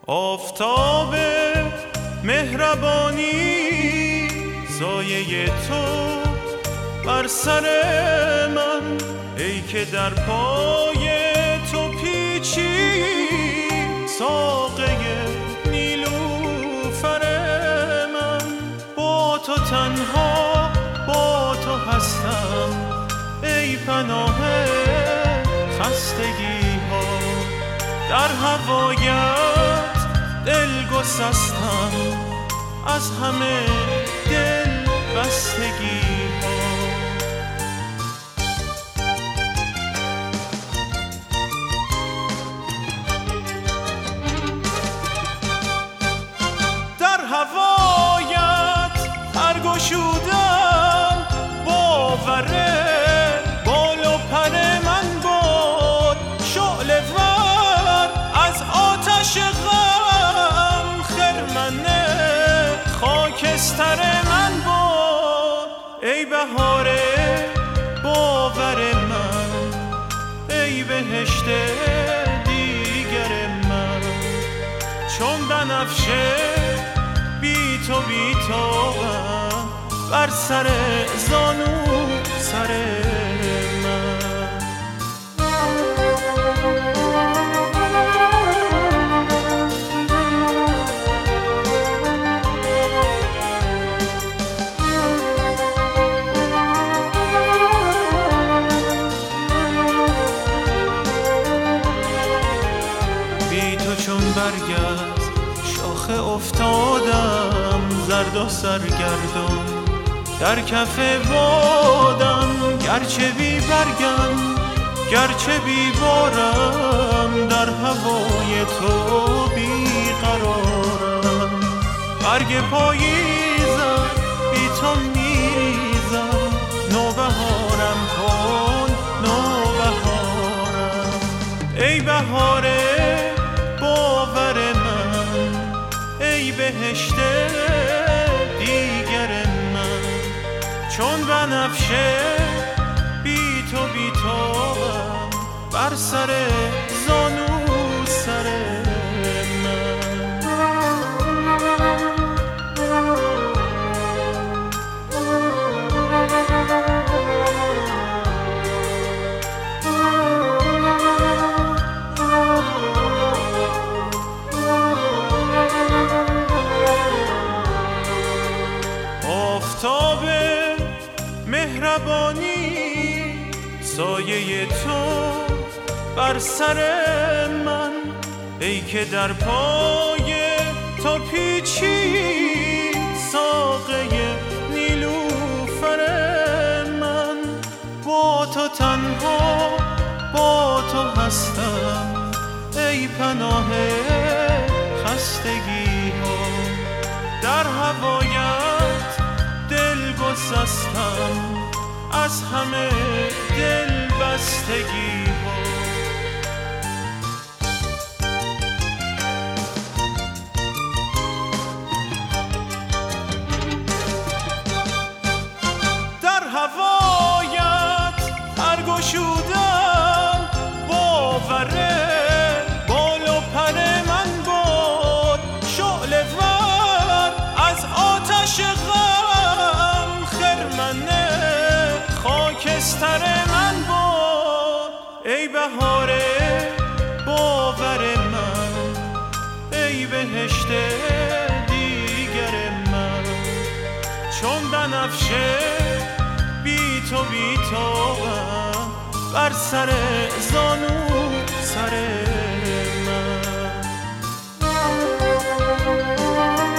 آفتاب مهربانی سایه تو بر سر من، ای که در پای تو پیچی ساقه نیلوفر من. با تو تنها با تو هستم ای پناه خستگی ها، در هوایت دل گسستم از همه دل بستگی ها. در هوایت پرگشودم باوره بال و پر من بود، شعله ور از آتش غم خرمنه خاکستر من بود. ای بهار باور من، ای بهشت دیگر من، چون بنفشه بی تو بی طاقم بر سر زانو سر من. بی تو چون برگشت شاخه افتادم زرد و سرگردان، در کف بادم گرچه بی برگم گرچه بی بارم، در هوای تو بی قرارم. برگ پاییزم بی تو میریزم، نوبهارم کن نوبهارم. ای بهار باور من، ای بهشت دیگر من، چون بنفشه بی تو بی طاقم بر سر زانو سر من. آفتاب مهربانی سایه تو بر سر من، ای که در پای تو پیچی ساقه نیلوفر من. با تو تنها با تو هستم ای پناه خستگی ها، در هوایت دل گسستم از همه دل بستگی ها. در هوایت پرگشودم باوره بال و پر من بود، شعله ور از آتش غم خرمنه خاکستر من بود. ای بهار باور من، ای بهشت دیگر من، چون بنفشه بی تو بی طاقم بر سر زانو سر من.